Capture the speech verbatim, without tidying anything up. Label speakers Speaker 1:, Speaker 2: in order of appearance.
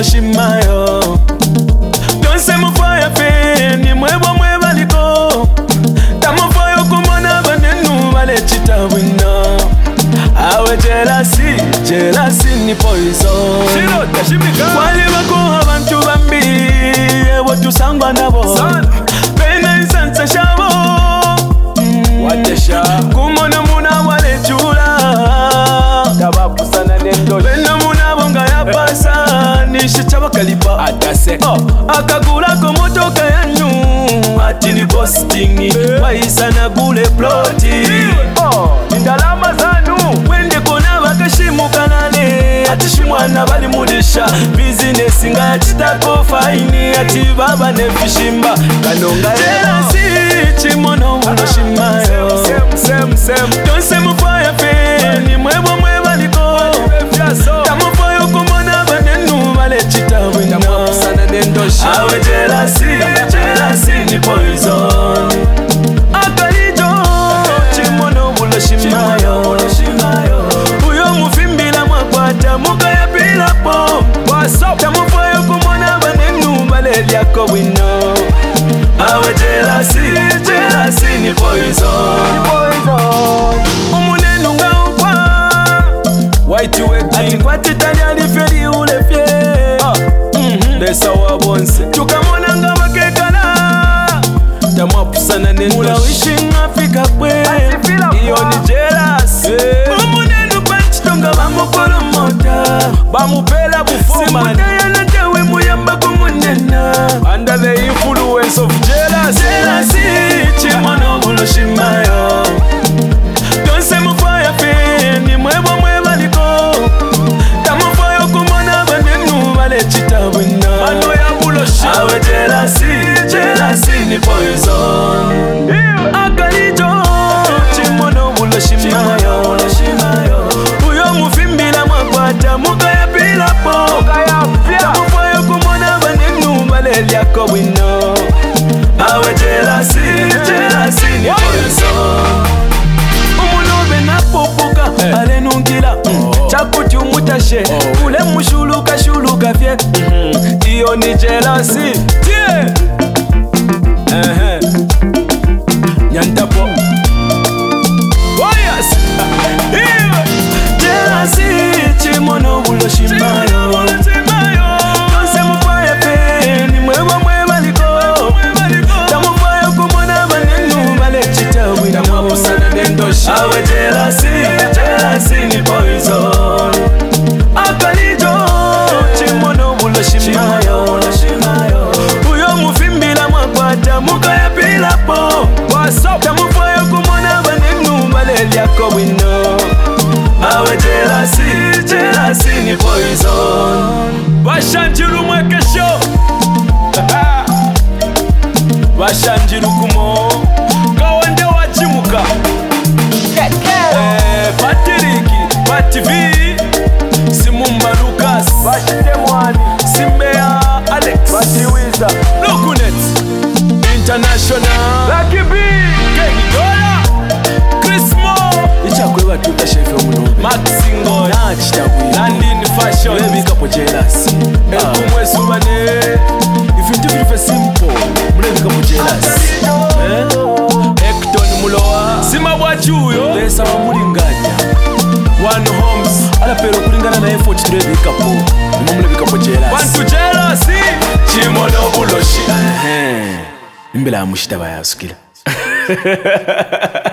Speaker 1: bulo shimayo Donse mufaya fe ni mwebo mwebaliko Tamufayo kumona banenu bale chitabwina Awe jealousy, jealousy ni poison Kwali bako abantu bambi Ewo tusangwa nabo Pena insansa shabo Watesha Kumona muna wale chula Tababu sana nendo Pena muna bonga ya pasa Nishi chaba kalipa Atase oh. Akagula komotoka yanyu Ati ni ghostingi Waisa na gule ploti oh. Indalama zanu Wende kona wakashimu kanale Ati shimwana bali mudisha Business nga ya chitako faini Ati baba nefishimba Kanonga jealousy Chimono muno shimayo Sem sem sem Donse mufaya fe Ni mwebo mweba liko Tamufayo kumona banenu Bale chitawina Awe jealousy Jealousy ni poison Akalijo Chimono muno shimayo Uyo mufimbila mwakwata Muka ya pila po Tamufayo kumona banenu Bale liako wino Awe jealousy Jealousy ni poison Umunenu nga ukwa White weki Atikwati tali aliferi ule fye Desa wabonse Tukamona nga wakekala Tamapusana nendo Mula wishing Afrika kwe Iyo ni jealousy Umunenu panchitonga bamukolo mota Bamupela bufomani Simutaya na jawe muyamba kumunena Under the influence of jealousy Jealousy Chimono bulo shimayo Donse mufaya fe Ni mwebo mweba liko Tamufayo kumona banenu Bale chitabwina Mano ya bulo shimayo Awe jealousy Jealousy ni poison Akalijo Chimono bulo shimayo Uyo mufimbila mwakwata Muka ya pila po Tamufayo kumona banenu Bale liako wino Awe jealousy Jealousy ni poison Umulobe na popoka hey. Alenungila oh. Chakuti umutashe oh. Ule mushuluka shuluka fye mm-hmm. Iyo ni jealousy yeah. uh-huh. Nyantapo oh yes yeah. Jealousy Chimono bulo shimayo Donse mufaya fe Ni mweba mweba liko Tamufayo kumona banenu Bale chitawina Tamapusana nendo Awe jealousy Jealousy ni poison Akalijo Chimono bulo shimayo Uyo mufimbila mwakwata Muka ya pila po Tamufayo kumona banenu Bale liako wino Awe jealousy Jealousy ni poison Bashanjiru mwekesho Bashanjiru kumo Kawande wachimuka Eh, Patiriki, Pativi Simumba Lucas Bashite mwani Simbea Alex Bashiwiza Lokunet International Lucky B Kenny Dola Chris Mo Ichakwe batuta shefe omunobe Maxingo Nachitabu Landin Fashion Mulebika po jealousy Ekumwe subane Ifintu vilife simple Mulebika po jealousy Eh Hector Muloa Sima wachuyo Lesa mamulinganya One Homes Ala pero kulingana na effort tulebika po Nimo mulebika po jealousy Bantu jealousy Chimono bulo shi Imbela amushita bayasukila